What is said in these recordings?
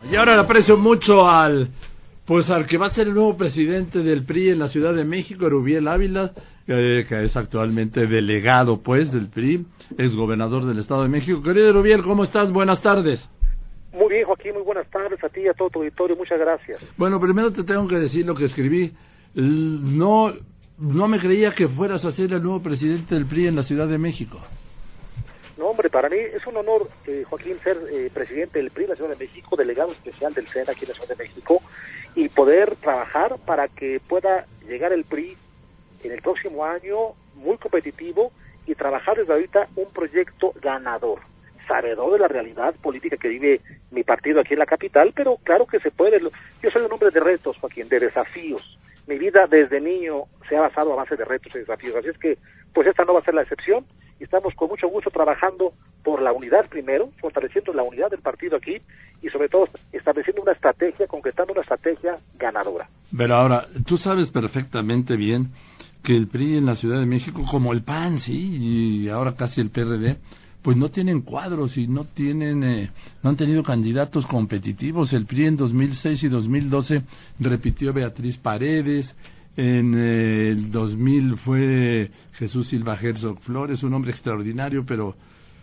Y ahora le aprecio mucho al que va a ser el nuevo presidente del PRI en la Ciudad de México, Erubiel Ávila, que es actualmente delegado del PRI, ex gobernador del Estado de México. Querido Erubiel, ¿cómo estás? Buenas tardes. Muy bien, Joaquín, muy buenas tardes a ti y a todo tu auditorio, muchas gracias. Bueno, primero te tengo que decir lo que escribí. No me creía que fueras a ser el nuevo presidente del PRI en la Ciudad de México. No, hombre, para mí es un honor, Joaquín, ser presidente del PRI en la Ciudad de México, delegado especial del SENA aquí en la Ciudad de México, y poder trabajar para que pueda llegar el PRI en el próximo año muy competitivo y trabajar desde ahorita un proyecto ganador, sabedor de la realidad política que vive mi partido aquí en la capital, pero claro que se puede. Yo soy un hombre de retos, Joaquín, de desafíos. Mi vida desde niño se ha basado a base de retos y desafíos, así es que pues esta no va a ser la excepción, y estamos con mucho gusto trabajando por la unidad primero, fortaleciendo la unidad del partido aquí, y sobre todo estableciendo una estrategia, concretando una estrategia ganadora. Pero ahora, tú sabes perfectamente bien que el PRI en la Ciudad de México, como el PAN, sí, y ahora casi el PRD, pues no tienen cuadros y no han tenido candidatos competitivos. El PRI en 2006 y 2012 repitió Beatriz Paredes, en el 2000 fue Jesús Silva Herzog Flores, un hombre extraordinario, pero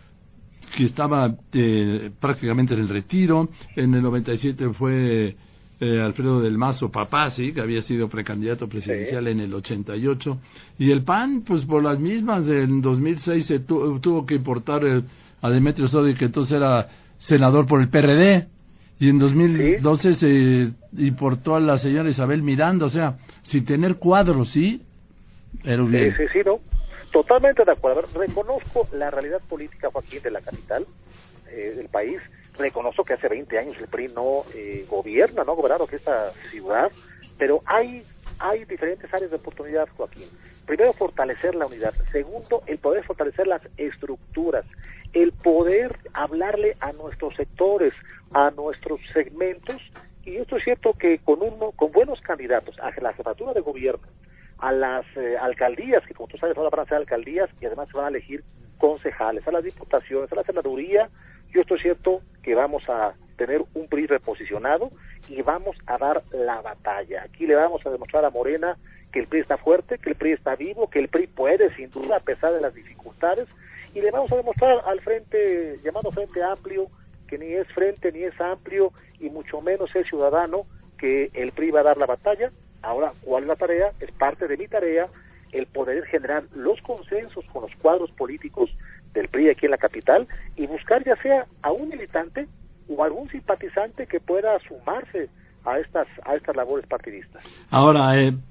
que estaba prácticamente en el retiro. En el 97 fue Alfredo del Mazo Papazzi, que había sido precandidato presidencial en el 88, y el PAN, pues por las mismas, en 2006 se tuvo que importar a Demetrio Sodi, que entonces era senador por el PRD, y en 2012 se importó a la señora Isabel Miranda, o sea, sin tener cuadros, ¿sí? Pero bien. Sí, no, totalmente de acuerdo. Reconozco la realidad política, Joaquín, de la capital del país. Reconozco que hace 20 años el PRI no gobierna, no ha gobernado aquí esta ciudad, pero hay diferentes áreas de oportunidad, Joaquín. Primero, fortalecer la unidad. Segundo, el poder fortalecer las estructuras, el poder hablarle a nuestros sectores, a nuestros segmentos, y esto es cierto que con buenos candidatos a la jefatura de gobierno, a las alcaldías, que como tú sabes ahora van a ser alcaldías y además se van a elegir concejales, a las diputaciones, a la senaduría. Yo estoy cierto que vamos a tener un PRI reposicionado y vamos a dar la batalla. Aquí le vamos a demostrar a Morena que el PRI está fuerte, que el PRI está vivo, que el PRI puede, sin duda, a pesar de las dificultades, y le vamos a demostrar al frente, llamado Frente Amplio, que ni es frente ni es amplio, y mucho menos es ciudadano, que el PRI va a dar la batalla. Ahora, ¿cuál es la tarea? Es parte de mi tarea el poder generar los consensos con los cuadros políticos del PRI aquí en la capital y buscar ya sea a un militante o algún simpatizante que pueda sumarse a estas labores partidistas. Ahora,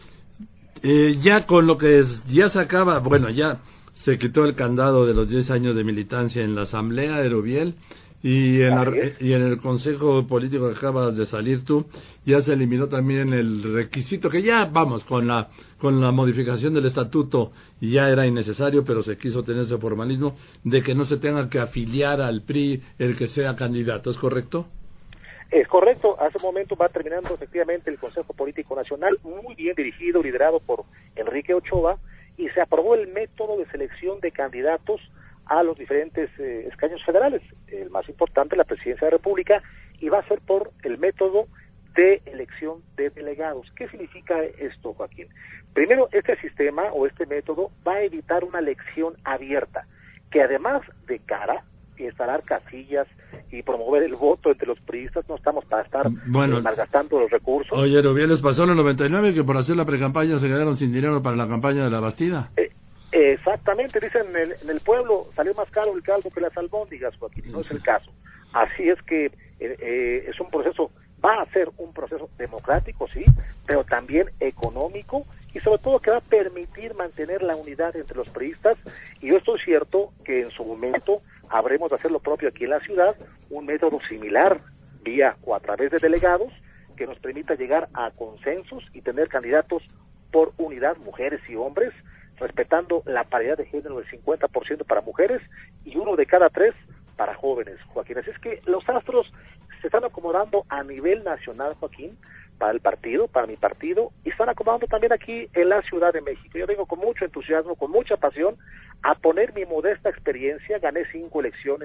ya con lo que ya se acaba, bueno, ya se quitó el candado de los 10 años de militancia en la Asamblea de Erubiel, y en el Consejo Político que acabas de salir tú, ya se eliminó también el requisito, que ya, vamos, con la modificación del estatuto ya era innecesario, pero se quiso tener ese formalismo de que no se tenga que afiliar al PRI el que sea candidato, ¿es correcto? Es correcto, hace un momento va terminando efectivamente el Consejo Político Nacional, muy bien dirigido, liderado por Enrique Ochoa, y se aprobó el método de selección de candidatos a los diferentes escaños federales, el más importante, la Presidencia de la República, y va a ser por el método de elección de delegados. ¿Qué significa esto, Joaquín? Primero, este sistema o este método va a evitar una elección abierta, que además de cara instalar casillas y promover el voto entre los priistas, no estamos para estar malgastando los recursos. Oye, Erubiel, les pasó en el 99 que por hacer la precampaña se quedaron sin dinero para la campaña de la Bastida. Exactamente, dicen en el pueblo, salió más caro el caldo que las albóndigas, Joaquín, no es el caso. Así es que es un proceso, va a ser un proceso democrático, sí, pero también económico, y sobre todo que va a permitir mantener la unidad entre los priistas, y yo estoy cierto que en su momento habremos de hacer lo propio aquí en la ciudad, un método similar, vía o a través de delegados, que nos permita llegar a consensos y tener candidatos por unidad, mujeres y hombres, respetando la paridad de género del 50% para mujeres y 1 de cada 3 para jóvenes, Joaquín. Así es que los astros se están acomodando a nivel nacional, Joaquín, para el partido, para mi partido, y están acomodando también aquí en la Ciudad de México. Yo vengo con mucho entusiasmo, con mucha pasión, a poner mi modesta experiencia. Gané 5 elecciones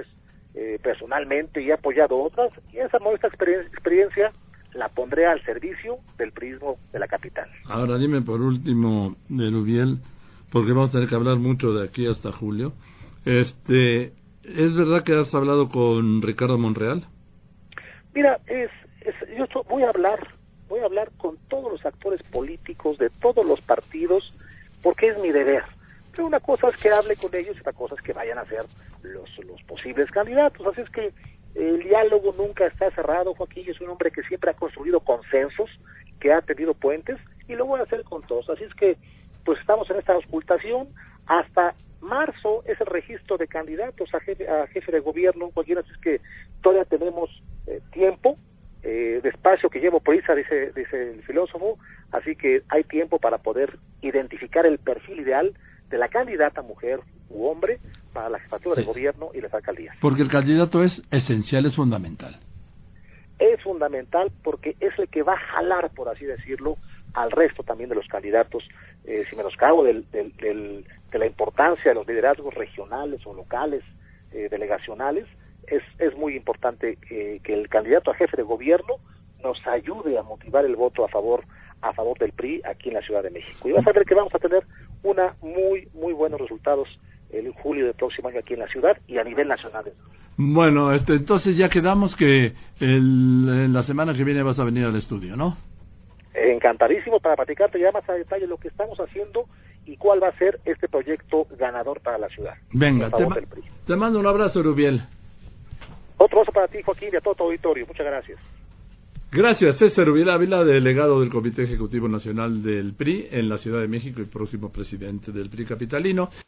personalmente y he apoyado otras, y esa modesta experiencia la pondré al servicio del priismo de la capital. Ahora dime por último, Erubiel, porque vamos a tener que hablar mucho de aquí hasta julio. ¿Es verdad que has hablado con Ricardo Monreal? Mira, voy a hablar con todos los actores políticos de todos los partidos, porque es mi deber. Pero una cosa es que hable con ellos y otra cosa es que vayan a ser los posibles candidatos. Así es que el diálogo nunca está cerrado, Joaquín. Yo soy un hombre que siempre ha construido consensos, que ha tenido puentes, y lo voy a hacer con todos. Así es que, pues estamos en esta auscultación. Hasta marzo es el registro de candidatos a jefe de gobierno, Joaquín. Así es que todavía tenemos tiempo. Despacio que llevo prisa, dice el filósofo. Así que hay tiempo para poder identificar el perfil ideal de la candidata mujer u hombre para la jefatura de gobierno y las alcaldías. Porque el candidato es esencial, es fundamental. Es fundamental porque es el que va a jalar, por así decirlo, al resto también de los candidatos, si menoscabo de la importancia de los liderazgos regionales o locales, delegacionales. Es muy importante que el candidato a jefe de gobierno nos ayude a motivar el voto a favor del PRI aquí en la Ciudad de México. Y vas a ver que vamos a tener muy buenos resultados en julio del próximo año aquí en la ciudad y a nivel nacional. Bueno, entonces ya quedamos que en la semana que viene vas a venir al estudio, ¿no? Encantadísimo para platicarte ya más a detalle lo que estamos haciendo y cuál va a ser este proyecto ganador para la ciudad. Venga, te mando un abrazo, Rubiel. Otro abrazo para ti, Joaquín, y a todo tu auditorio. Muchas gracias. Gracias, César Rubiel Ávila, delegado del Comité Ejecutivo Nacional del PRI en la Ciudad de México y próximo presidente del PRI capitalino.